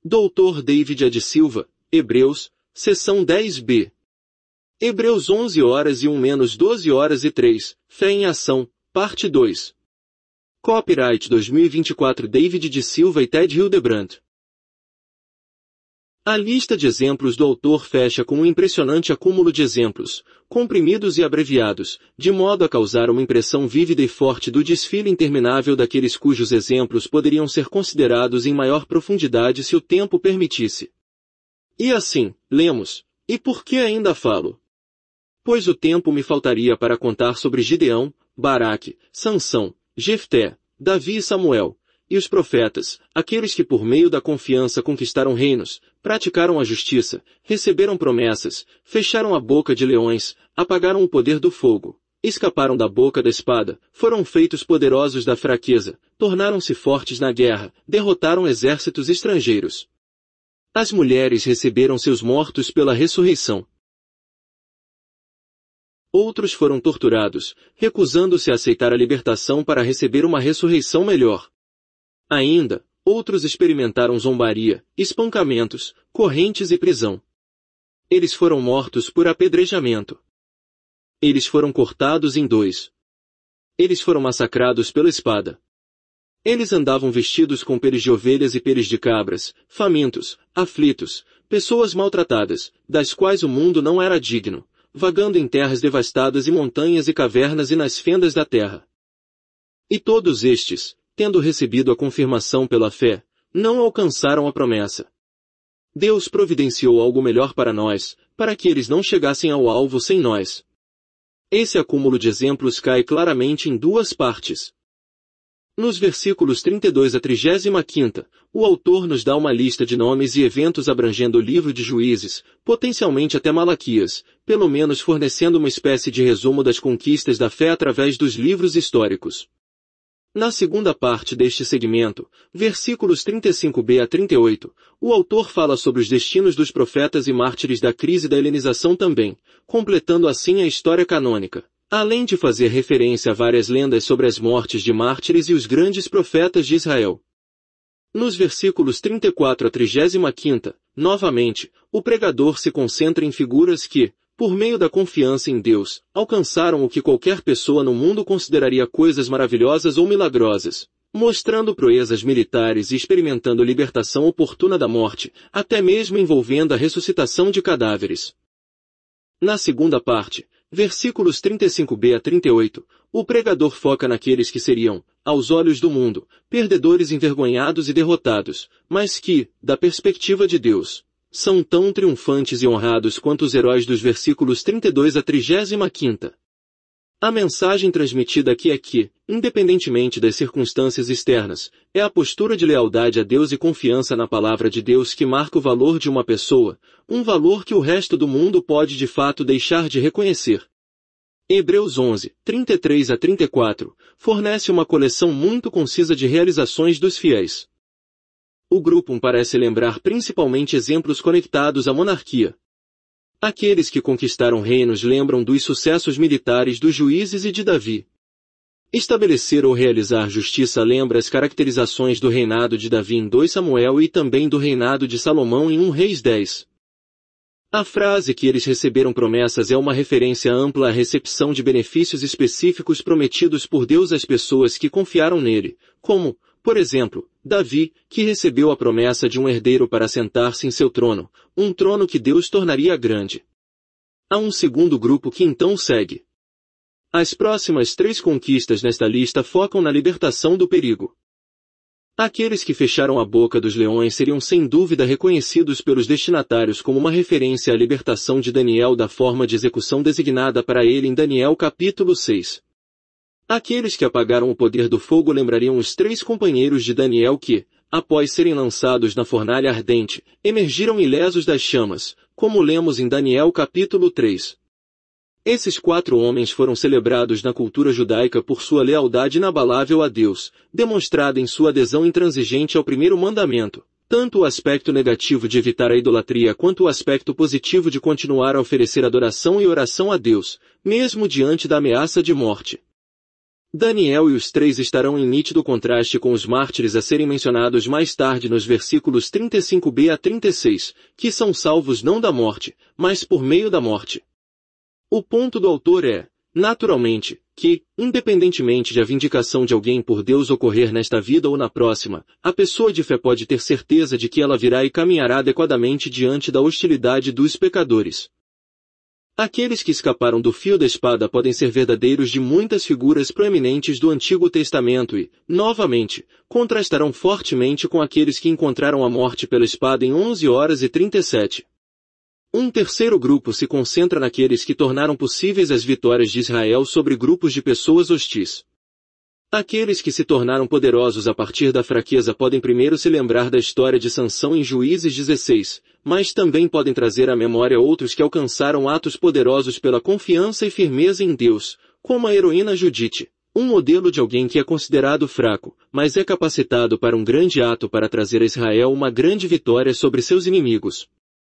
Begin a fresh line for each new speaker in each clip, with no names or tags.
Dr. David A. de Silva, Hebreus, seção 10b. Hebreus 11h01-12h03, Fé em Ação, parte 2. Copyright 2024 David de Silva e Ted Hildebrandt. A lista de exemplos do autor fecha com um impressionante acúmulo de exemplos, comprimidos e abreviados, de modo a causar uma impressão vívida e forte do desfile interminável daqueles cujos exemplos poderiam ser considerados em maior profundidade se o tempo permitisse. E assim, lemos, e por que ainda falo? Pois o tempo me faltaria para contar sobre Gideão, Baraque, Sansão, Jefté, Davi e Samuel, e os profetas, aqueles que por meio da confiança conquistaram reinos, praticaram a justiça, receberam promessas, fecharam a boca de leões, apagaram o poder do fogo, escaparam da boca da espada, foram feitos poderosos da fraqueza, tornaram-se fortes na guerra, derrotaram exércitos estrangeiros. As mulheres receberam seus mortos pela ressurreição. Outros foram torturados, recusando-se a aceitar a libertação para receber uma ressurreição melhor. Ainda, outros experimentaram zombaria, espancamentos, correntes e prisão. Eles foram mortos por apedrejamento. Eles foram cortados em dois. Eles foram massacrados pela espada. Eles andavam vestidos com peles de ovelhas e peles de cabras, famintos, aflitos, pessoas maltratadas, das quais o mundo não era digno, vagando em terras devastadas e montanhas e cavernas e nas fendas da terra. E todos estes, tendo recebido a confirmação pela fé, não alcançaram a promessa. Deus providenciou algo melhor para nós, para que eles não chegassem ao alvo sem nós. Esse acúmulo de exemplos cai claramente em duas partes. Nos versículos 32 a 35, o autor nos dá uma lista de nomes e eventos abrangendo o livro de Juízes, potencialmente até Malaquias, pelo menos fornecendo uma espécie de resumo das conquistas da fé através dos livros históricos. Na segunda parte deste segmento, versículos 35b a 38, o autor fala sobre os destinos dos profetas e mártires da crise da helenização também, completando assim a história canônica, além de fazer referência a várias lendas sobre as mortes de mártires e os grandes profetas de Israel. Nos versículos 34 a 35, novamente, o pregador se concentra em figuras que, por meio da confiança em Deus, alcançaram o que qualquer pessoa no mundo consideraria coisas maravilhosas ou milagrosas, mostrando proezas militares e experimentando libertação oportuna da morte, até mesmo envolvendo a ressuscitação de cadáveres. Na segunda parte, versículos 35b a 38, o pregador foca naqueles que seriam, aos olhos do mundo, perdedores envergonhados e derrotados, mas que, da perspectiva de Deus, são tão triunfantes e honrados quanto os heróis dos versículos 32 a 35. A mensagem transmitida aqui é que, independentemente das circunstâncias externas, é a postura de lealdade a Deus e confiança na palavra de Deus que marca o valor de uma pessoa, um valor que o resto do mundo pode de fato deixar de reconhecer. Hebreus 11, 33 a 34, fornece uma coleção muito concisa de realizações dos fiéis. O grupo parece lembrar principalmente exemplos conectados à monarquia. Aqueles que conquistaram reinos lembram dos sucessos militares dos juízes e de Davi. Estabelecer ou realizar justiça lembra as caracterizações do reinado de Davi em 2 Samuel e também do reinado de Salomão em 1 Reis 10. A frase que eles receberam promessas é uma referência ampla à recepção de benefícios específicos prometidos por Deus às pessoas que confiaram nele, como, por exemplo, Davi, que recebeu a promessa de um herdeiro para sentar-se em seu trono, um trono que Deus tornaria grande. Há um segundo grupo que então segue. As próximas 3 conquistas nesta lista focam na libertação do perigo. Aqueles que fecharam a boca dos leões seriam sem dúvida reconhecidos pelos destinatários como uma referência à libertação de Daniel da forma de execução designada para ele em Daniel capítulo 6. Aqueles que apagaram o poder do fogo lembrariam os 3 companheiros de Daniel que, após serem lançados na fornalha ardente, emergiram ilesos das chamas, como lemos em Daniel capítulo 3. Esses 4 homens foram celebrados na cultura judaica por sua lealdade inabalável a Deus, demonstrada em sua adesão intransigente ao primeiro mandamento, tanto o aspecto negativo de evitar a idolatria quanto o aspecto positivo de continuar a oferecer adoração e oração a Deus, mesmo diante da ameaça de morte. Daniel e os três estarão em nítido contraste com os mártires a serem mencionados mais tarde nos versículos 35b a 36, que são salvos não da morte, mas por meio da morte. O ponto do autor é, naturalmente, que, independentemente de a vindicação de alguém por Deus ocorrer nesta vida ou na próxima, a pessoa de fé pode ter certeza de que ela virá e caminhará adequadamente diante da hostilidade dos pecadores. Aqueles que escaparam do fio da espada podem ser verdadeiros de muitas figuras proeminentes do Antigo Testamento e, novamente, contrastarão fortemente com aqueles que encontraram a morte pela espada em 11h37. Um terceiro grupo se concentra naqueles que tornaram possíveis as vitórias de Israel sobre grupos de pessoas hostis. Aqueles que se tornaram poderosos a partir da fraqueza podem primeiro se lembrar da história de Sansão em Juízes 16, mas também podem trazer à memória outros que alcançaram atos poderosos pela confiança e firmeza em Deus, como a heroína Judite, um modelo de alguém que é considerado fraco, mas é capacitado para um grande ato para trazer a Israel uma grande vitória sobre seus inimigos.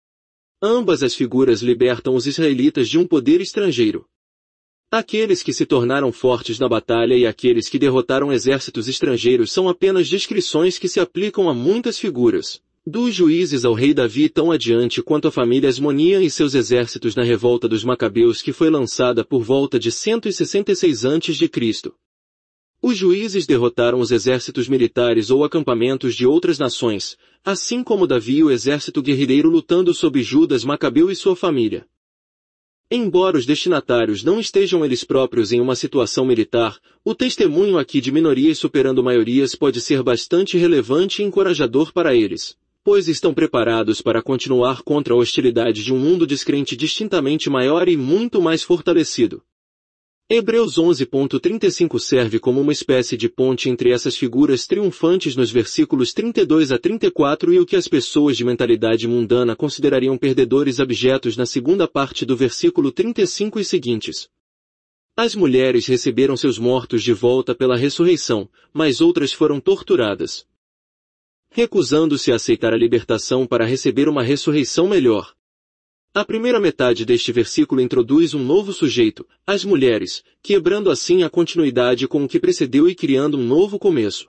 Ambas as figuras libertam os israelitas de um poder estrangeiro. Aqueles que se tornaram fortes na batalha e aqueles que derrotaram exércitos estrangeiros são apenas descrições que se aplicam a muitas figuras. Dos juízes ao rei Davi tão adiante quanto a família Asmonia e seus exércitos na revolta dos Macabeus que foi lançada por volta de 166 a.C. Os juízes derrotaram os exércitos militares ou acampamentos de outras nações, assim como Davi e o exército guerrilheiro lutando sob Judas Macabeu e sua família. Embora os destinatários não estejam eles próprios em uma situação militar, o testemunho aqui de minorias superando maiorias pode ser bastante relevante e encorajador para eles, pois estão preparados para continuar contra a hostilidade de um mundo descrente distintamente maior e muito mais fortalecido. Hebreus 11.35 serve como uma espécie de ponte entre essas figuras triunfantes nos versículos 32 a 34 e o que as pessoas de mentalidade mundana considerariam perdedores abjetos na segunda parte do versículo 35 e seguintes. As mulheres receberam seus mortos de volta pela ressurreição, mas outras foram torturadas. Recusando-se a aceitar a libertação para receber uma ressurreição melhor. A primeira metade deste versículo introduz um novo sujeito, as mulheres, quebrando assim a continuidade com o que precedeu e criando um novo começo.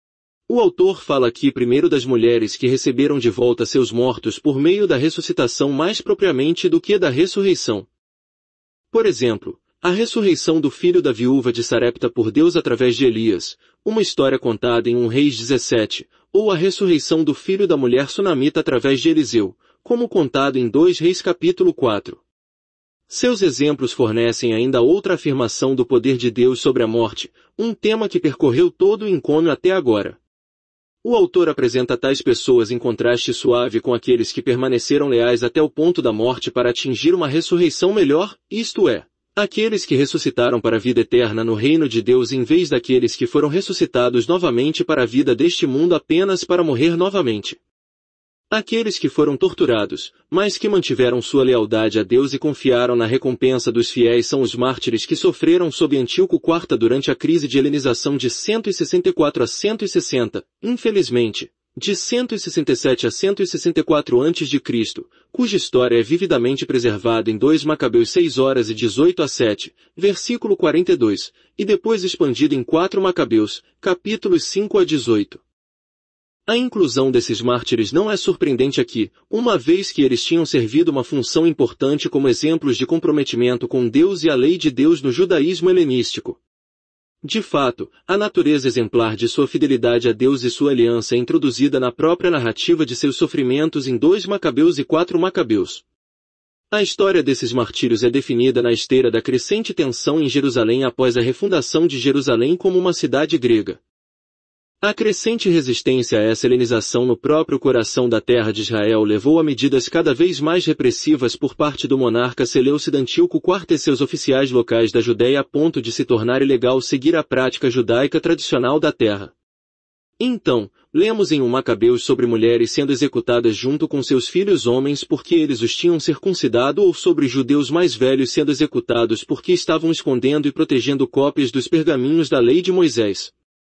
O autor fala aqui primeiro das mulheres que receberam de volta seus mortos por meio da ressuscitação mais propriamente do que da ressurreição. Por exemplo, a ressurreição do filho da viúva de Sarepta por Deus através de Elias, uma história contada em 1 Reis 17, ou a ressurreição do filho da mulher sunamita através de Eliseu, como contado em 2 Reis capítulo 4. Seus exemplos fornecem ainda outra afirmação do poder de Deus sobre a morte, um tema que percorreu todo o encômio até agora. O autor apresenta tais pessoas em contraste suave com aqueles que permaneceram leais até o ponto da morte para atingir uma ressurreição melhor, isto é, aqueles que ressuscitaram para a vida eterna no reino de Deus em vez daqueles que foram ressuscitados novamente para a vida deste mundo apenas para morrer novamente. Aqueles que foram torturados, mas que mantiveram sua lealdade a Deus e confiaram na recompensa dos fiéis são os mártires que sofreram sob Antíoco IV durante a crise de helenização de 164 a 160, infelizmente, de 167 a 164 a.C., cuja história é vividamente preservada em 2 Macabeus 6h18-7, versículo 42, e depois expandida em 4 Macabeus, capítulos 5-18. A inclusão desses mártires não é surpreendente aqui, uma vez que eles tinham servido uma função importante como exemplos de comprometimento com Deus e a lei de Deus no judaísmo helenístico. De fato, a natureza exemplar de sua fidelidade a Deus e sua aliança é introduzida na própria narrativa de seus sofrimentos em 2 Macabeus e 4 Macabeus. A história desses martírios é definida na esteira da crescente tensão em Jerusalém após a refundação de Jerusalém como uma cidade grega. A crescente resistência a essa helenização no próprio coração da terra de Israel levou a medidas cada vez mais repressivas por parte do monarca Seleucida Antíoco IV e seus oficiais locais da Judéia a ponto de se tornar ilegal seguir a prática judaica tradicional da terra. Então, lemos em 1 Macabeus sobre mulheres sendo executadas junto com seus filhos homens porque eles os tinham circuncidado ou sobre judeus mais velhos sendo executados porque estavam escondendo e protegendo cópias dos pergaminhos da lei de Moisés.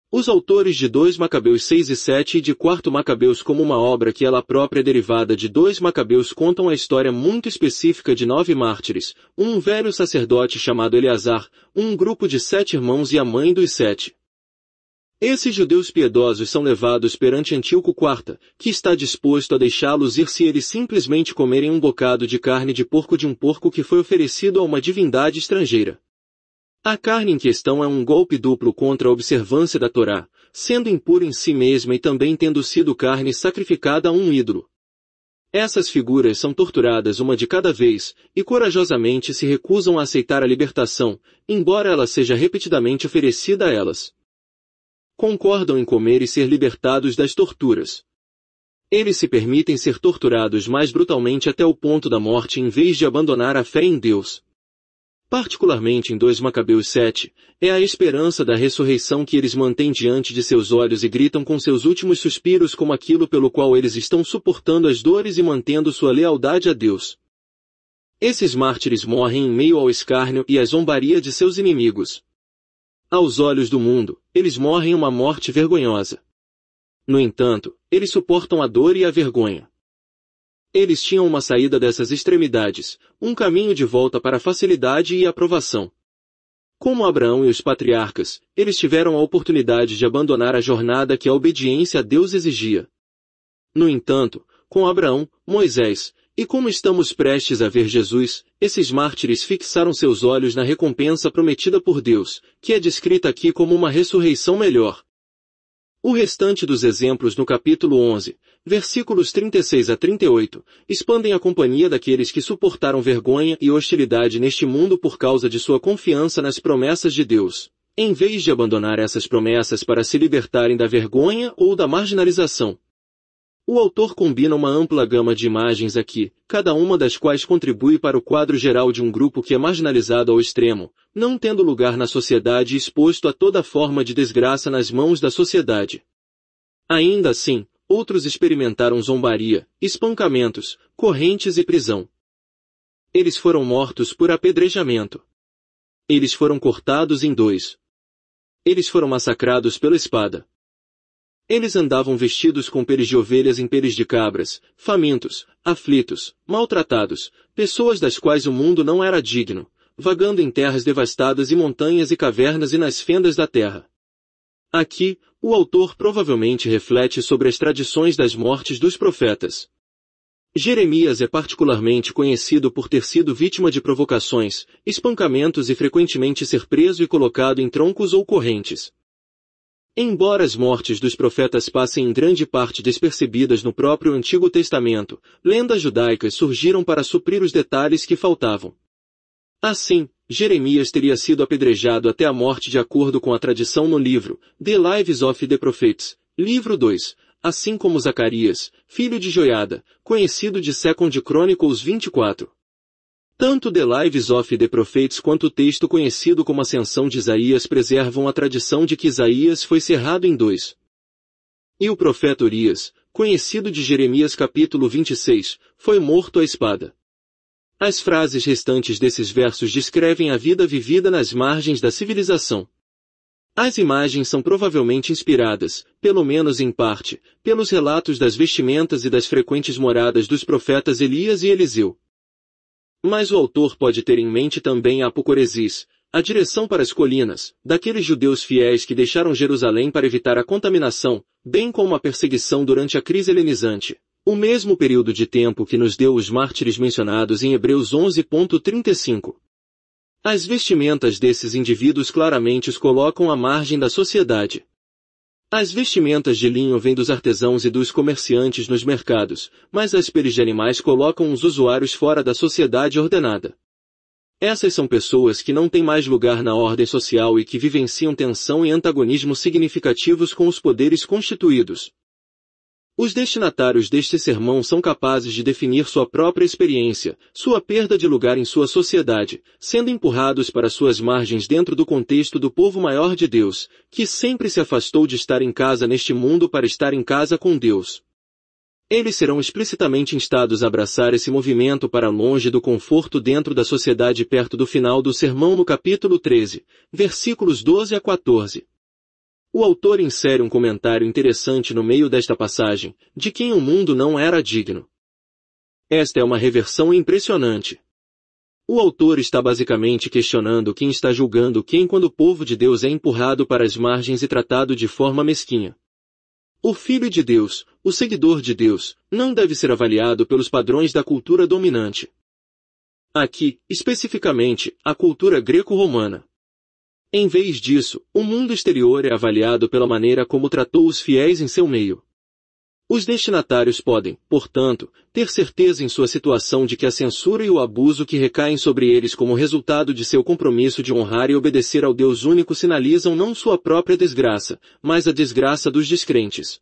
Os autores de 2 Macabeus 6 e 7 e de 4 Macabeus como uma obra que ela própria é derivada de 2 Macabeus contam a história muito específica de 9 mártires, um velho sacerdote chamado Eleazar, um grupo de 7 irmãos e a mãe dos 7. Esses judeus piedosos são levados perante Antíoco IV, que está disposto a deixá-los ir se eles simplesmente comerem um bocado de carne de um porco que foi oferecido a uma divindade estrangeira. A carne em questão é um golpe duplo contra a observância da Torá, sendo impura em si mesma e também tendo sido carne sacrificada a um ídolo. Essas figuras são torturadas uma de cada vez, e corajosamente se recusam a aceitar a libertação, embora ela seja repetidamente oferecida a elas. Concordam em comer e ser libertados das torturas. Eles se permitem ser torturados mais brutalmente até o ponto da morte em vez de abandonar a fé em Deus. Particularmente em 2 Macabeus 7, é a esperança da ressurreição que eles mantêm diante de seus olhos e gritam com seus últimos suspiros como aquilo pelo qual eles estão suportando as dores e mantendo sua lealdade a Deus. Esses mártires morrem em meio ao escárnio e à zombaria de seus inimigos. Aos olhos do mundo, eles morrem uma morte vergonhosa. No entanto, eles suportam a dor e a vergonha. Eles tinham uma saída dessas extremidades, um caminho de volta para a facilidade e a aprovação. Como Abraão e os patriarcas, eles tiveram a oportunidade de abandonar a jornada que a obediência a Deus exigia. No entanto, com Abraão, Moisés, e como estamos prestes a ver Jesus, esses mártires fixaram seus olhos na recompensa prometida por Deus, que é descrita aqui como uma ressurreição melhor. O restante dos exemplos no capítulo 11, versículos 36 a 38, expandem a companhia daqueles que suportaram vergonha e hostilidade neste mundo por causa de sua confiança nas promessas de Deus, em vez de abandonar essas promessas para se libertarem da vergonha ou da marginalização. O autor combina uma ampla gama de imagens aqui, cada uma das quais contribui para o quadro geral de um grupo que é marginalizado ao extremo, não tendo lugar na sociedade e exposto a toda forma de desgraça nas mãos da sociedade. Ainda assim, outros experimentaram zombaria, espancamentos, correntes e prisão. Eles foram mortos por apedrejamento. Eles foram cortados em 2. Eles foram massacrados pela espada. Eles andavam vestidos com peles de ovelhas em peles de cabras, famintos, aflitos, maltratados, pessoas das quais o mundo não era digno, vagando em terras devastadas e montanhas e cavernas e nas fendas da terra. Aqui, o autor provavelmente reflete sobre as tradições das mortes dos profetas. Jeremias é particularmente conhecido por ter sido vítima de provocações, espancamentos e frequentemente ser preso e colocado em troncos ou correntes. Embora as mortes dos profetas passem em grande parte despercebidas no próprio Antigo Testamento, lendas judaicas surgiram para suprir os detalhes que faltavam. Assim, Jeremias teria sido apedrejado até a morte de acordo com a tradição no livro The Lives of the Prophets, livro 2, assim como Zacarias, filho de Joiada, conhecido de 2 Chronicles 24. Tanto The Lives of the Prophets quanto o texto conhecido como Ascensão de Isaías preservam a tradição de que Isaías foi cerrado em 2. E o profeta Urias, conhecido de Jeremias capítulo 26, foi morto à espada. As frases restantes desses versos descrevem a vida vivida nas margens da civilização. As imagens são provavelmente inspiradas, pelo menos em parte, pelos relatos das vestimentas e das frequentes moradas dos profetas Elias e Eliseu. Mas o autor pode ter em mente também a apocoresis, a direção para as colinas, daqueles judeus fiéis que deixaram Jerusalém para evitar a contaminação, bem como a perseguição durante a crise helenizante, o mesmo período de tempo que nos deu os mártires mencionados em Hebreus 11.35. As vestimentas desses indivíduos claramente os colocam à margem da sociedade. As vestimentas de linho vêm dos artesãos e dos comerciantes nos mercados, mas as peles de animais colocam os usuários fora da sociedade ordenada. Essas são pessoas que não têm mais lugar na ordem social e que vivenciam tensão e antagonismo significativos com os poderes constituídos. Os destinatários deste sermão são capazes de definir sua própria experiência, sua perda de lugar em sua sociedade, sendo empurrados para suas margens dentro do contexto do povo maior de Deus, que sempre se afastou de estar em casa neste mundo para estar em casa com Deus. Eles serão explicitamente instados a abraçar esse movimento para longe do conforto dentro da sociedade perto do final do sermão no capítulo 13, versículos 12 a 14. O autor insere um comentário interessante no meio desta passagem, de quem o mundo não era digno. Esta é uma reversão impressionante. O autor está basicamente questionando quem está julgando quem quando o povo de Deus é empurrado para as margens e tratado de forma mesquinha. O Filho de Deus, o seguidor de Deus, não deve ser avaliado pelos padrões da cultura dominante. Aqui, especificamente, a cultura greco-romana. Em vez disso, o mundo exterior é avaliado pela maneira como tratou os fiéis em seu meio. Os destinatários podem, portanto, ter certeza em sua situação de que a censura e o abuso que recaem sobre eles como resultado de seu compromisso de honrar e obedecer ao Deus único sinalizam não sua própria desgraça, mas a desgraça dos descrentes.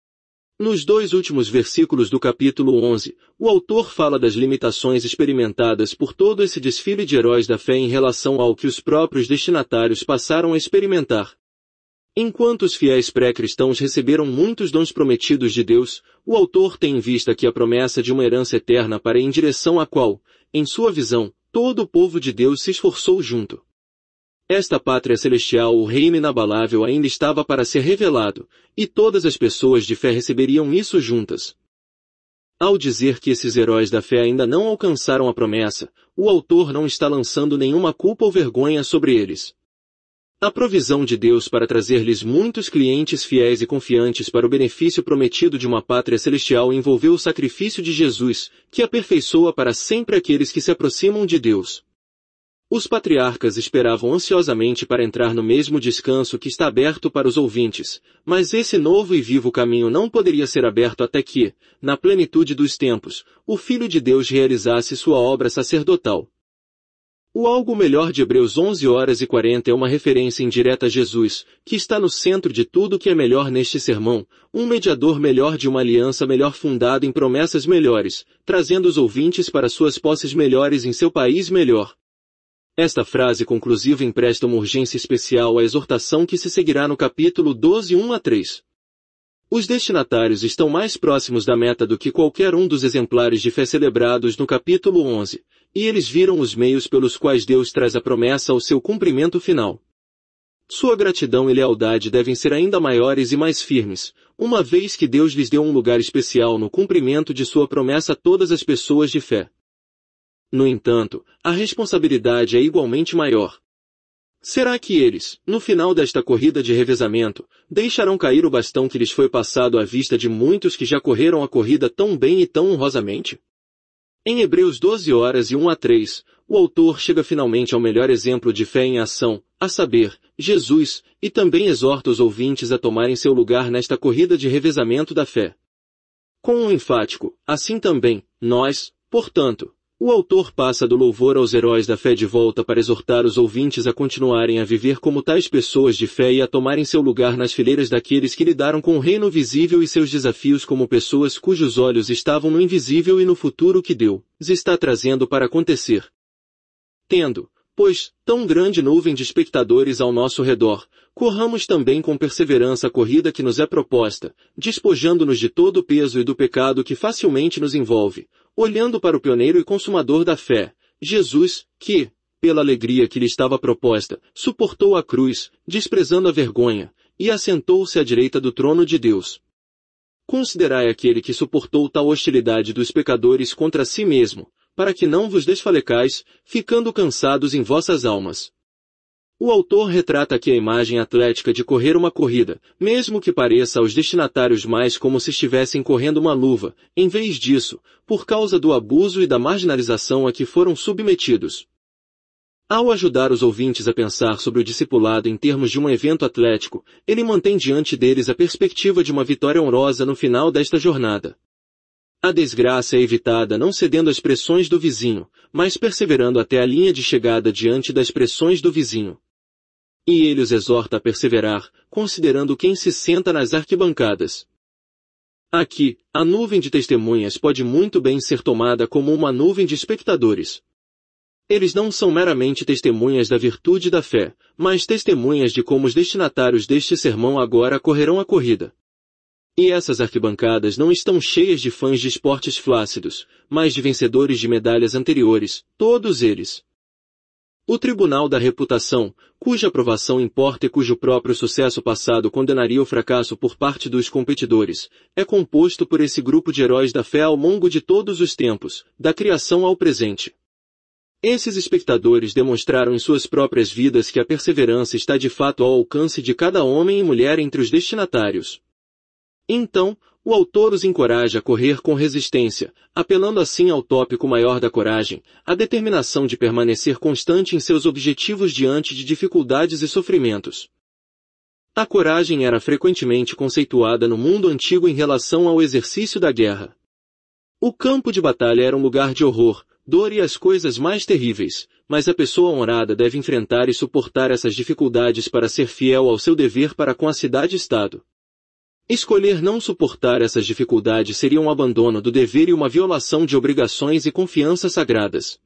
Nos 2 últimos versículos do capítulo 11, o autor fala das limitações experimentadas por todo esse desfile de heróis da fé em relação ao que os próprios destinatários passaram a experimentar. Enquanto os fiéis pré-cristãos receberam muitos dons prometidos de Deus, o autor tem em vista aqui a promessa de uma herança eterna para em direção à qual, em sua visão, todo o povo de Deus se esforçou junto. Esta pátria celestial, o reino inabalável, ainda estava para ser revelado, e todas as pessoas de fé receberiam isso juntas. Ao dizer que esses heróis da fé ainda não alcançaram a promessa, o autor não está lançando nenhuma culpa ou vergonha sobre eles. A provisão de Deus para trazer-lhes muitos clientes fiéis e confiantes para o benefício prometido de uma pátria celestial envolveu o sacrifício de Jesus, que aperfeiçoa para sempre aqueles que se aproximam de Deus. Os patriarcas esperavam ansiosamente para entrar no mesmo descanso que está aberto para os ouvintes, mas esse novo e vivo caminho não poderia ser aberto até que, na plenitude dos tempos, o Filho de Deus realizasse sua obra sacerdotal. O algo melhor de Hebreus 11h40 é uma referência indireta a Jesus, que está no centro de tudo o que é melhor neste sermão, um mediador melhor de uma aliança melhor fundada em promessas melhores, trazendo os ouvintes para suas posses melhores em seu país melhor. Esta frase conclusiva empresta uma urgência especial à exortação que se seguirá no capítulo 12, 1-3. Os destinatários estão mais próximos da meta do que qualquer um dos exemplares de fé celebrados no capítulo 11, e eles viram os meios pelos quais Deus traz a promessa ao seu cumprimento final. Sua gratidão e lealdade devem ser ainda maiores e mais firmes, uma vez que Deus lhes deu um lugar especial no cumprimento de sua promessa a todas as pessoas de fé. No entanto, a responsabilidade é igualmente maior. Será que eles, no final desta corrida de revezamento, deixarão cair o bastão que lhes foi passado à vista de muitos que já correram a corrida tão bem e tão honrosamente? Em Hebreus 12h1-3, o autor chega finalmente ao melhor exemplo de fé em ação, a saber, Jesus, e também exorta os ouvintes a tomarem seu lugar nesta corrida de revezamento da fé. Com um enfático, assim também, nós, portanto, o autor passa do louvor aos heróis da fé de volta para exortar os ouvintes a continuarem a viver como tais pessoas de fé e a tomarem seu lugar nas fileiras daqueles que lidaram com o reino visível e seus desafios como pessoas cujos olhos estavam no invisível e no futuro que Deus está trazendo para acontecer. Tendo, pois, tão grande nuvem de espectadores ao nosso redor, corramos também com perseverança a corrida que nos é proposta, despojando-nos de todo o peso e do pecado que facilmente nos envolve, olhando para o pioneiro e consumador da fé, Jesus, que, pela alegria que lhe estava proposta, suportou a cruz, desprezando a vergonha, e assentou-se à direita do trono de Deus. Considerai aquele que suportou tal hostilidade dos pecadores contra si mesmo, para que não vos desfalecais, ficando cansados em vossas almas. O autor retrata aqui a imagem atlética de correr uma corrida, mesmo que pareça aos destinatários mais como se estivessem correndo uma luva, em vez disso, por causa do abuso e da marginalização a que foram submetidos. Ao ajudar os ouvintes a pensar sobre o discipulado em termos de um evento atlético, ele mantém diante deles a perspectiva de uma vitória honrosa no final desta jornada. A desgraça é evitada não cedendo às pressões do vizinho, mas perseverando até a linha de chegada diante das pressões do vizinho. E ele os exorta a perseverar, considerando quem se senta nas arquibancadas. Aqui, a nuvem de testemunhas pode muito bem ser tomada como uma nuvem de espectadores. Eles não são meramente testemunhas da virtude da fé, mas testemunhas de como os destinatários deste sermão agora correrão a corrida. E essas arquibancadas não estão cheias de fãs de esportes flácidos, mas de vencedores de medalhas anteriores, todos eles. O tribunal da reputação, cuja aprovação importa e cujo próprio sucesso passado condenaria o fracasso por parte dos competidores, é composto por esse grupo de heróis da fé ao longo de todos os tempos, da criação ao presente. Esses espectadores demonstraram em suas próprias vidas que a perseverança está de fato ao alcance de cada homem e mulher entre os destinatários. Então, o autor os encoraja a correr com resistência, apelando assim ao tópico maior da coragem, a determinação de permanecer constante em seus objetivos diante de dificuldades e sofrimentos. A coragem era frequentemente conceituada no mundo antigo em relação ao exercício da guerra. O campo de batalha era um lugar de horror, dor e as coisas mais terríveis, mas a pessoa honrada deve enfrentar e suportar essas dificuldades para ser fiel ao seu dever para com a cidade-estado. Escolher não suportar essas dificuldades seria um abandono do dever e uma violação de obrigações e confianças sagradas.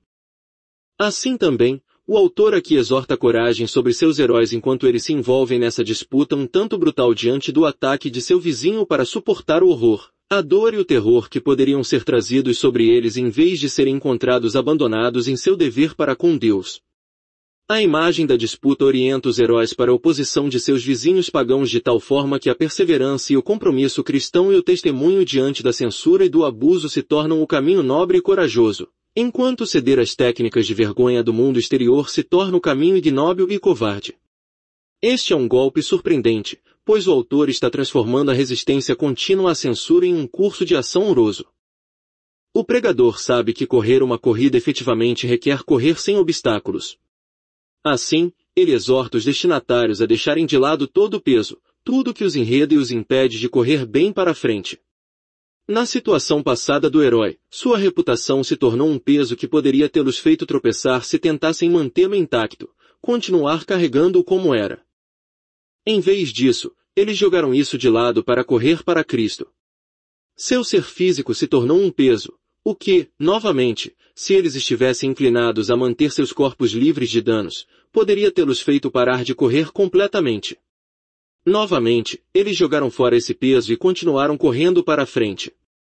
Assim também, o autor aqui exorta a coragem sobre seus heróis enquanto eles se envolvem nessa disputa um tanto brutal diante do ataque de seu vizinho para suportar o horror, a dor e o terror que poderiam ser trazidos sobre eles em vez de serem encontrados abandonados em seu dever para com Deus. A imagem da disputa orienta os heróis para a oposição de seus vizinhos pagãos de tal forma que a perseverança e o compromisso cristão e o testemunho diante da censura e do abuso se tornam o caminho nobre e corajoso, enquanto ceder às técnicas de vergonha do mundo exterior se torna o caminho ignóbil e covarde. Este é um golpe surpreendente, pois o autor está transformando a resistência contínua à censura em um curso de ação ouroso. O pregador sabe que correr uma corrida efetivamente requer correr sem obstáculos. Assim, ele exorta os destinatários a deixarem de lado todo o peso, tudo que os enreda e os impede de correr bem para a frente. Na situação passada do herói, sua reputação se tornou um peso que poderia tê-los feito tropeçar se tentassem mantê-lo intacto, continuar carregando-o como era. Em vez disso, eles jogaram isso de lado para correr para Cristo. Seu ser físico se tornou um peso, o que, novamente, se eles estivessem inclinados a manter seus corpos livres de danos, poderia tê-los feito parar de correr completamente. Novamente, eles jogaram fora esse peso e continuaram correndo para a frente.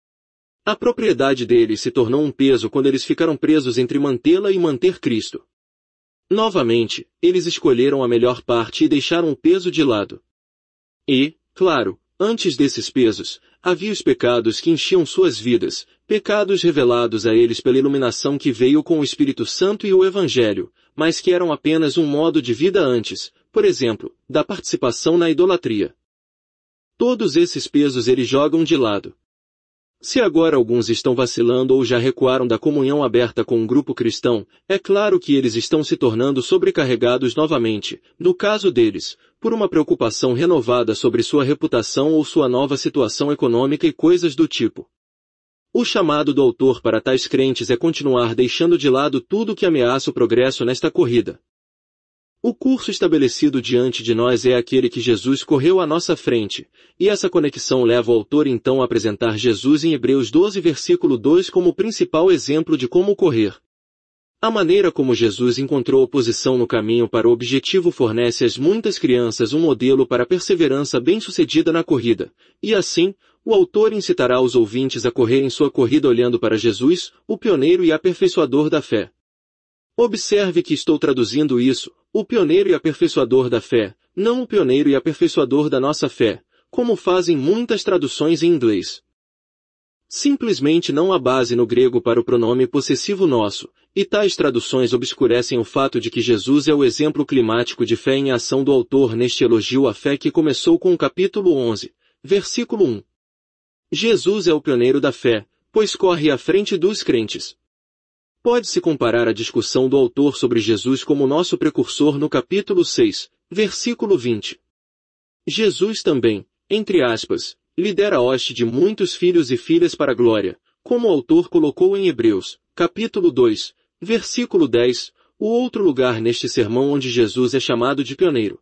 A propriedade deles se tornou um peso quando eles ficaram presos entre mantê-la e manter Cristo. Novamente, eles escolheram a melhor parte e deixaram o peso de lado. E, claro, antes desses pesos, havia os pecados que enchiam suas vidas, pecados revelados a eles pela iluminação que veio com o Espírito Santo e o Evangelho, mas que eram apenas um modo de vida antes, por exemplo, da participação na idolatria. Todos esses pesos eles jogam de lado. Se agora alguns estão vacilando ou já recuaram da comunhão aberta com um grupo cristão, é claro que eles estão se tornando sobrecarregados novamente, no caso deles, por uma preocupação renovada sobre sua reputação ou sua nova situação econômica e coisas do tipo. O chamado do autor para tais crentes é continuar deixando de lado tudo que ameaça o progresso nesta corrida. O curso estabelecido diante de nós é aquele que Jesus correu à nossa frente, e essa conexão leva o autor então a apresentar Jesus em Hebreus 12 versículo 2 como o principal exemplo de como correr. A maneira como Jesus encontrou oposição no caminho para o objetivo fornece às muitas crianças um modelo para a perseverança bem-sucedida na corrida, e assim, o autor incitará os ouvintes a correrem sua corrida olhando para Jesus, o pioneiro e aperfeiçoador da fé. Observe que estou traduzindo isso, o pioneiro e aperfeiçoador da fé, não o pioneiro e aperfeiçoador da nossa fé, como fazem muitas traduções em inglês. Simplesmente não há base no grego para o pronome possessivo nosso, e tais traduções obscurecem o fato de que Jesus é o exemplo climático de fé em ação do autor neste elogio à fé que começou com o capítulo 11, versículo 1. Jesus é o pioneiro da fé, pois corre à frente dos crentes. Pode-se comparar a discussão do autor sobre Jesus como nosso precursor no capítulo 6, versículo 20. Jesus também, entre aspas, lidera a hoste de muitos filhos e filhas para a glória, como o autor colocou em Hebreus, capítulo 2, versículo 10, o outro lugar neste sermão onde Jesus é chamado de pioneiro.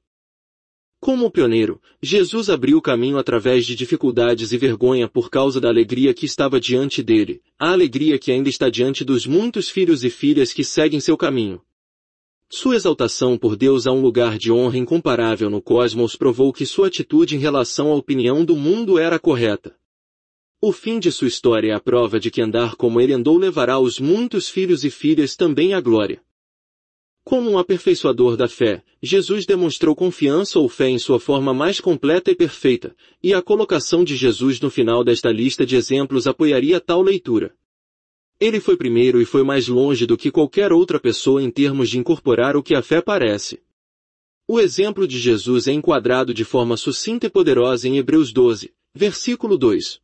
Como pioneiro, Jesus abriu o caminho através de dificuldades e vergonha por causa da alegria que estava diante dele, a alegria que ainda está diante dos muitos filhos e filhas que seguem seu caminho. Sua exaltação por Deus a um lugar de honra incomparável no cosmos provou que sua atitude em relação à opinião do mundo era correta. O fim de sua história é a prova de que andar como ele andou levará os muitos filhos e filhas também à glória. Como um aperfeiçoador da fé, Jesus demonstrou confiança ou fé em sua forma mais completa e perfeita, e a colocação de Jesus no final desta lista de exemplos apoiaria tal leitura. Ele foi primeiro e foi mais longe do que qualquer outra pessoa em termos de incorporar o que a fé parece. O exemplo de Jesus é enquadrado de forma sucinta e poderosa em Hebreus 12, versículo 2.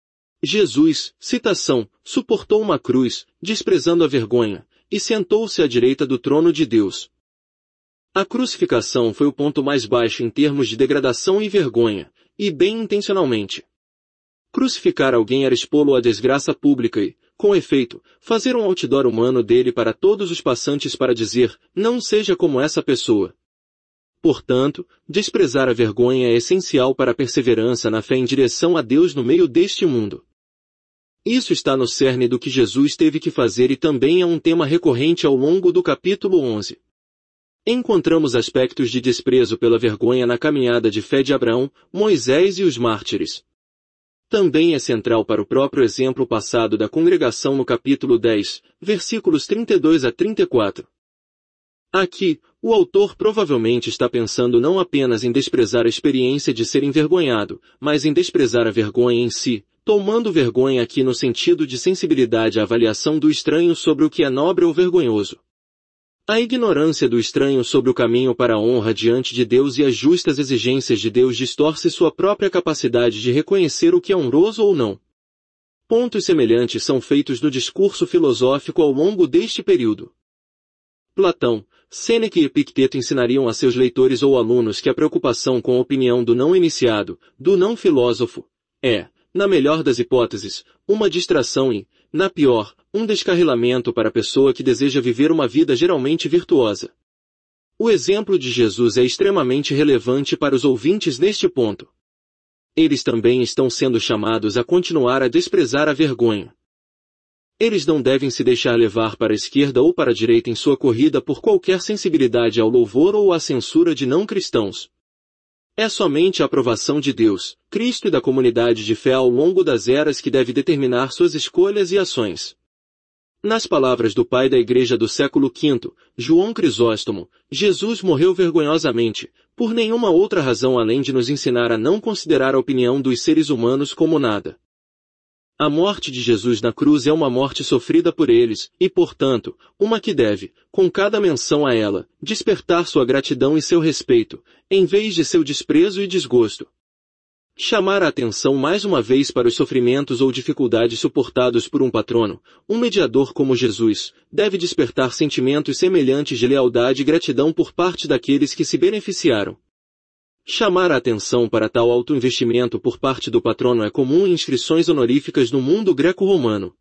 Jesus, citação, suportou uma cruz, desprezando a vergonha, e sentou-se à direita do trono de Deus. A crucificação foi o ponto mais baixo em termos de degradação e vergonha, e bem intencionalmente. Crucificar alguém era expô-lo à desgraça pública e, com efeito, fazer um outdoor humano dele para todos os passantes para dizer, não seja como essa pessoa. Portanto, desprezar a vergonha é essencial para a perseverança na fé em direção a Deus no meio deste mundo. Isso está no cerne do que Jesus teve que fazer e também é um tema recorrente ao longo do capítulo 11. Encontramos aspectos de desprezo pela vergonha na caminhada de fé de Abraão, Moisés e os mártires. Também é central para o próprio exemplo passado da congregação no capítulo 10, versículos 32 a 34. Aqui, o autor provavelmente está pensando não apenas em desprezar a experiência de ser envergonhado, mas em desprezar a vergonha em si, tomando vergonha aqui no sentido de sensibilidade à avaliação do estranho sobre o que é nobre ou vergonhoso. A ignorância do estranho sobre o caminho para a honra diante de Deus e as justas exigências de Deus distorce sua própria capacidade de reconhecer o que é honroso ou não. Pontos semelhantes são feitos no discurso filosófico ao longo deste período. Platão, Sêneca e Epicteto ensinariam a seus leitores ou alunos que a preocupação com a opinião do não iniciado, do não filósofo, é, na melhor das hipóteses, uma distração e, na pior, um descarrilamento para a pessoa que deseja viver uma vida geralmente virtuosa. O exemplo de Jesus é extremamente relevante para os ouvintes neste ponto. Eles também estão sendo chamados a continuar a desprezar a vergonha. Eles não devem se deixar levar para a esquerda ou para a direita em sua corrida por qualquer sensibilidade ao louvor ou à censura de não cristãos. É somente a aprovação de Deus, Cristo e da comunidade de fé ao longo das eras que deve determinar suas escolhas e ações. Nas palavras do pai da igreja do século V, João Crisóstomo, Jesus morreu vergonhosamente, por nenhuma outra razão além de nos ensinar a não considerar a opinião dos seres humanos como nada. A morte de Jesus na cruz é uma morte sofrida por eles, e portanto, uma que deve, com cada menção a ela, despertar sua gratidão e seu respeito, em vez de seu desprezo e desgosto. Chamar a atenção mais uma vez para os sofrimentos ou dificuldades suportados por um patrono, um mediador como Jesus, deve despertar sentimentos semelhantes de lealdade e gratidão por parte daqueles que se beneficiaram. Chamar a atenção para tal autoinvestimento por parte do patrono é comum em inscrições honoríficas no mundo greco-romano.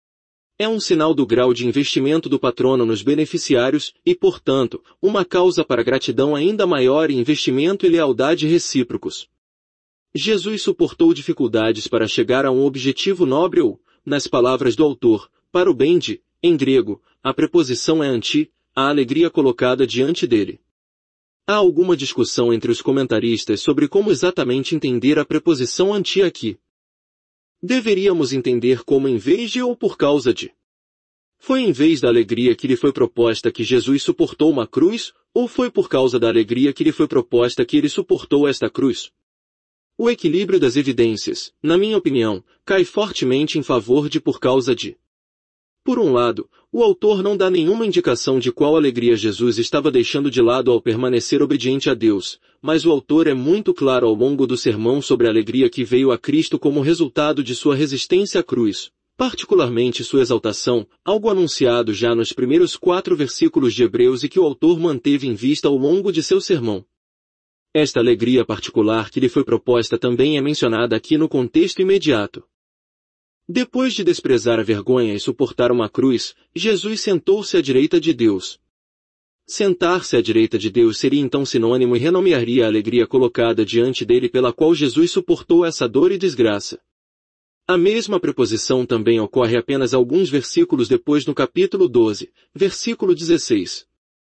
É um sinal do grau de investimento do patrono nos beneficiários e, portanto, uma causa para gratidão ainda maior e investimento e lealdade recíprocos. Jesus suportou dificuldades para chegar a um objetivo nobre ou, nas palavras do autor, para o bem de, em grego, a preposição é anti, a alegria colocada diante dele. Há alguma discussão entre os comentaristas sobre como exatamente entender a preposição anti aqui. Deveríamos entender como em vez de ou por causa de. Foi em vez da alegria que lhe foi proposta que Jesus suportou uma cruz, ou foi por causa da alegria que lhe foi proposta que ele suportou esta cruz? O equilíbrio das evidências, na minha opinião, cai fortemente em favor de por causa de. Por um lado, o autor não dá nenhuma indicação de qual alegria Jesus estava deixando de lado ao permanecer obediente a Deus, mas o autor é muito claro ao longo do sermão sobre a alegria que veio a Cristo como resultado de sua resistência à cruz, particularmente sua exaltação, algo anunciado já nos primeiros 4 versículos de Hebreus e que o autor manteve em vista ao longo de seu sermão. Esta alegria particular que lhe foi proposta também é mencionada aqui no contexto imediato. Depois de desprezar a vergonha e suportar uma cruz, Jesus sentou-se à direita de Deus. Sentar-se à direita de Deus seria então sinônimo e renomearia a alegria colocada diante dele pela qual Jesus suportou essa dor e desgraça. A mesma preposição também ocorre apenas alguns versículos depois no capítulo 12, versículo 16.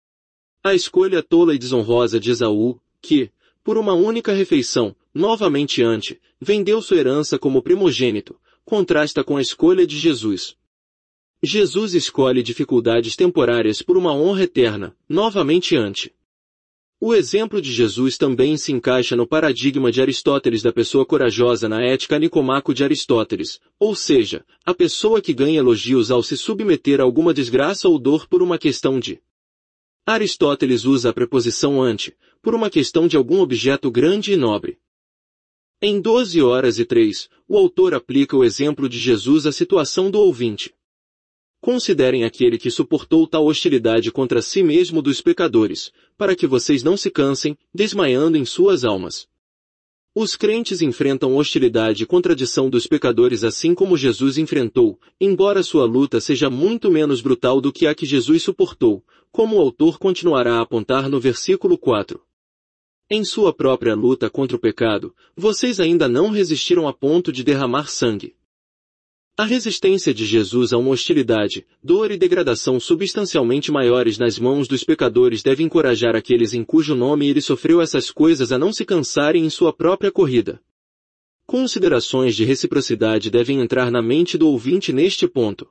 A escolha tola e desonrosa de Esaú, que, por uma única refeição, novamente vendeu sua herança como primogênito, contrasta com a escolha de Jesus. Jesus escolhe dificuldades temporárias por uma honra eterna, novamente ante. O exemplo de Jesus também se encaixa no paradigma de Aristóteles da pessoa corajosa na Ética Nicomaco de Aristóteles, ou seja, a pessoa que ganha elogios ao se submeter a alguma desgraça ou dor por uma questão de. Aristóteles usa a preposição ante, por uma questão de algum objeto grande e nobre. Em 12:03, o autor aplica o exemplo de Jesus à situação do ouvinte. Considerem aquele que suportou tal hostilidade contra si mesmo dos pecadores, para que vocês não se cansem, desmaiando em suas almas. Os crentes enfrentam hostilidade e contradição dos pecadores assim como Jesus enfrentou, embora sua luta seja muito menos brutal do que a que Jesus suportou, como o autor continuará a apontar no versículo 4. Em sua própria luta contra o pecado, vocês ainda não resistiram a ponto de derramar sangue. A resistência de Jesus a uma hostilidade, dor e degradação substancialmente maiores nas mãos dos pecadores deve encorajar aqueles em cujo nome ele sofreu essas coisas a não se cansarem em sua própria corrida. Considerações de reciprocidade devem entrar na mente do ouvinte neste ponto.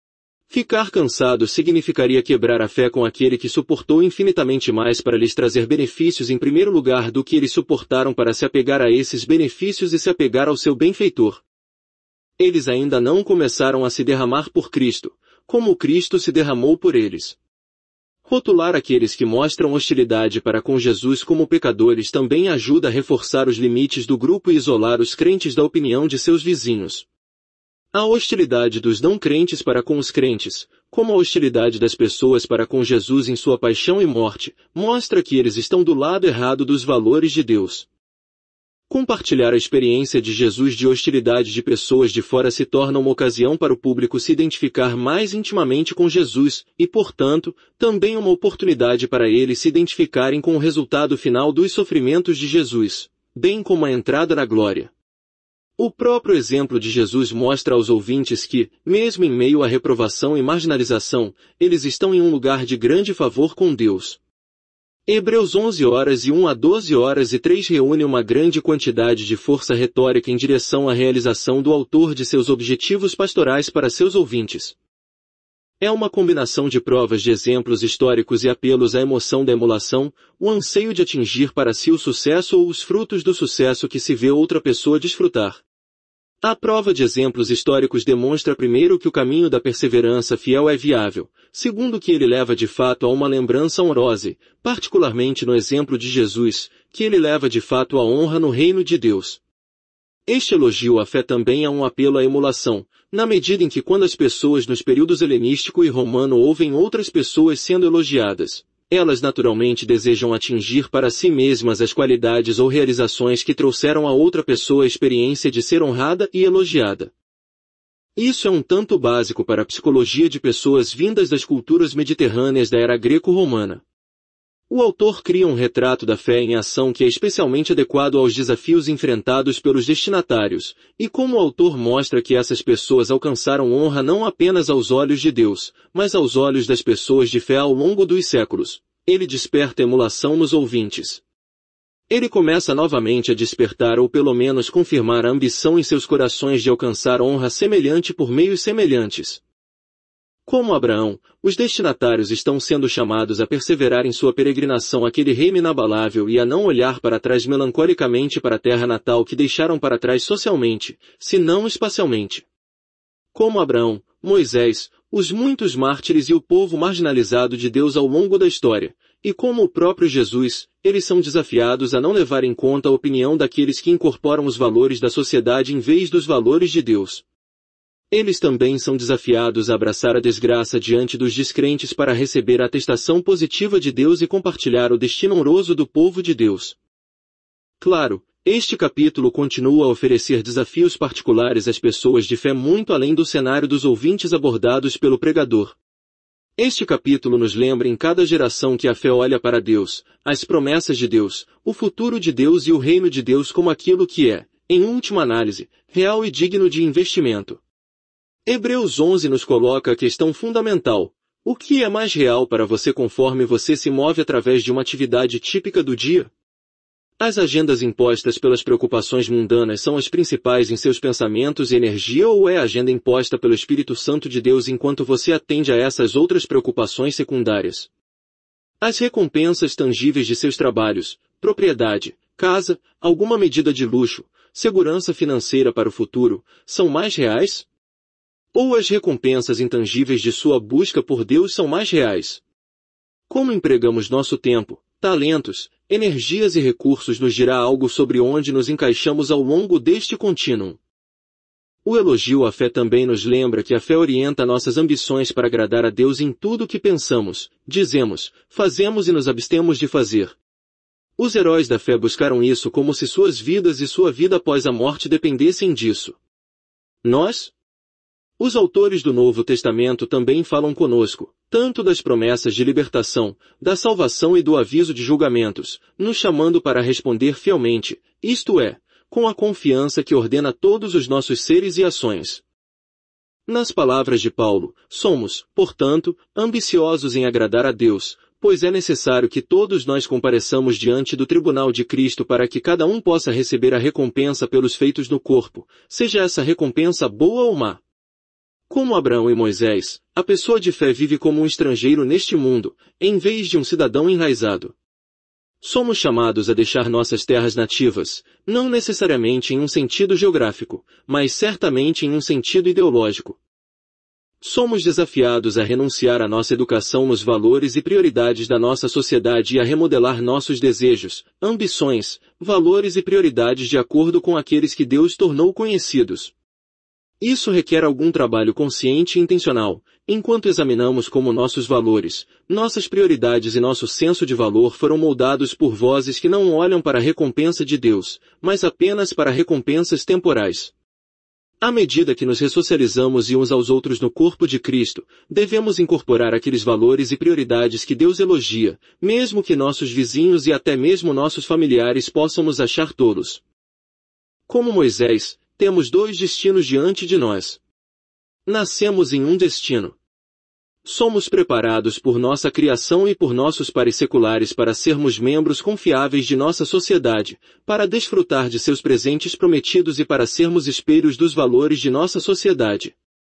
Ficar cansado significaria quebrar a fé com aquele que suportou infinitamente mais para lhes trazer benefícios em primeiro lugar do que eles suportaram para se apegar a esses benefícios e se apegar ao seu benfeitor. Eles ainda não começaram a se derramar por Cristo, como Cristo se derramou por eles. Rotular aqueles que mostram hostilidade para com Jesus como pecadores também ajuda a reforçar os limites do grupo e isolar os crentes da opinião de seus vizinhos. A hostilidade dos não crentes para com os crentes, como a hostilidade das pessoas para com Jesus em sua paixão e morte, mostra que eles estão do lado errado dos valores de Deus. Compartilhar a experiência de Jesus de hostilidade de pessoas de fora se torna uma ocasião para o público se identificar mais intimamente com Jesus, e portanto, também uma oportunidade para eles se identificarem com o resultado final dos sofrimentos de Jesus, bem como a entrada na glória. O próprio exemplo de Jesus mostra aos ouvintes que, mesmo em meio à reprovação e marginalização, eles estão em um lugar de grande favor com Deus. Hebreus 11:1 a 12:03 reúne uma grande quantidade de força retórica em direção à realização do autor de seus objetivos pastorais para seus ouvintes. É uma combinação de provas de exemplos históricos e apelos à emoção da emulação, o anseio de atingir para si o sucesso ou os frutos do sucesso que se vê outra pessoa desfrutar. A prova de exemplos históricos demonstra primeiro que o caminho da perseverança fiel é viável, segundo que ele leva de fato a uma lembrança honrosa, particularmente no exemplo de Jesus, que ele leva de fato a honra no reino de Deus. Este elogio à fé também é um apelo à emulação, na medida em que quando as pessoas nos períodos helenístico e romano ouvem outras pessoas sendo elogiadas, elas naturalmente desejam atingir para si mesmas as qualidades ou realizações que trouxeram a outra pessoa a experiência de ser honrada e elogiada. Isso é um tanto básico para a psicologia de pessoas vindas das culturas mediterrâneas da era greco-romana. O autor cria um retrato da fé em ação que é especialmente adequado aos desafios enfrentados pelos destinatários, e como o autor mostra que essas pessoas alcançaram honra não apenas aos olhos de Deus, mas aos olhos das pessoas de fé ao longo dos séculos, ele desperta emulação nos ouvintes. Ele começa novamente a despertar ou pelo menos confirmar a ambição em seus corações de alcançar honra semelhante por meios semelhantes. Como Abraão, os destinatários estão sendo chamados a perseverar em sua peregrinação àquele reino inabalável e a não olhar para trás melancolicamente para a terra natal que deixaram para trás socialmente, se não espacialmente. Como Abraão, Moisés, os muitos mártires e o povo marginalizado de Deus ao longo da história, e como o próprio Jesus, eles são desafiados a não levar em conta a opinião daqueles que incorporam os valores da sociedade em vez dos valores de Deus. Eles também são desafiados a abraçar a desgraça diante dos descrentes para receber a atestação positiva de Deus e compartilhar o destino honroso do povo de Deus. Claro, este capítulo continua a oferecer desafios particulares às pessoas de fé muito além do cenário dos ouvintes abordados pelo pregador. Este capítulo nos lembra em cada geração que a fé olha para Deus, as promessas de Deus, o futuro de Deus e o reino de Deus como aquilo que é, em última análise, real e digno de investimento. Hebreus 11 nos coloca a questão fundamental: o que é mais real para você conforme você se move através de uma atividade típica do dia? As agendas impostas pelas preocupações mundanas são as principais em seus pensamentos e energia, ou é a agenda imposta pelo Espírito Santo de Deus enquanto você atende a essas outras preocupações secundárias? As recompensas tangíveis de seus trabalhos, propriedade, casa, alguma medida de luxo, segurança financeira para o futuro, são mais reais? Ou as recompensas intangíveis de sua busca por Deus são mais reais? Como empregamos nosso tempo, talentos, energias e recursos nos dirá algo sobre onde nos encaixamos ao longo deste contínuo. O elogio à fé também nos lembra que a fé orienta nossas ambições para agradar a Deus em tudo o que pensamos, dizemos, fazemos e nos abstemos de fazer. Os heróis da fé buscaram isso como se suas vidas e sua vida após a morte dependessem disso. Nós? Os autores do Novo Testamento também falam conosco, tanto das promessas de libertação, da salvação e do aviso de julgamentos, nos chamando para responder fielmente, isto é, com a confiança que ordena todos os nossos seres e ações. Nas palavras de Paulo, somos, portanto, ambiciosos em agradar a Deus, pois é necessário que todos nós compareçamos diante do tribunal de Cristo para que cada um possa receber a recompensa pelos feitos no corpo, seja essa recompensa boa ou má. Como Abraão e Moisés, a pessoa de fé vive como um estrangeiro neste mundo, em vez de um cidadão enraizado. Somos chamados a deixar nossas terras nativas, não necessariamente em um sentido geográfico, mas certamente em um sentido ideológico. Somos desafiados a renunciar à nossa educação nos valores e prioridades da nossa sociedade e a remodelar nossos desejos, ambições, valores e prioridades de acordo com aqueles que Deus tornou conhecidos. Isso requer algum trabalho consciente e intencional, enquanto examinamos como nossos valores, nossas prioridades e nosso senso de valor foram moldados por vozes que não olham para a recompensa de Deus, mas apenas para recompensas temporais. À medida que nos ressocializamos e uns aos outros no corpo de Cristo, devemos incorporar aqueles valores e prioridades que Deus elogia, mesmo que nossos vizinhos e até mesmo nossos familiares possam nos achar tolos. Como Moisés, temos dois destinos diante de nós. Nascemos em um destino. Somos preparados por nossa criação e por nossos pares seculares para sermos membros confiáveis de nossa sociedade, para desfrutar de seus presentes prometidos e para sermos espelhos dos valores de nossa sociedade.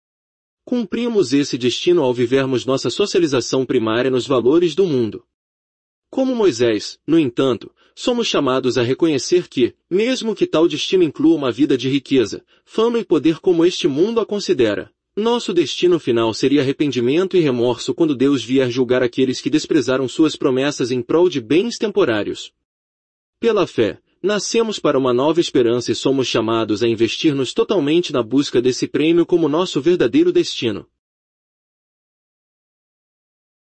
Cumprimos esse destino ao vivermos nossa socialização primária nos valores do mundo. Como Moisés, no entanto, somos chamados a reconhecer que, mesmo que tal destino inclua uma vida de riqueza, fama e poder como este mundo a considera, nosso destino final seria arrependimento e remorso quando Deus vier julgar aqueles que desprezaram suas promessas em prol de bens temporários. Pela fé, nascemos para uma nova esperança e somos chamados a investir-nos totalmente na busca desse prêmio como nosso verdadeiro destino.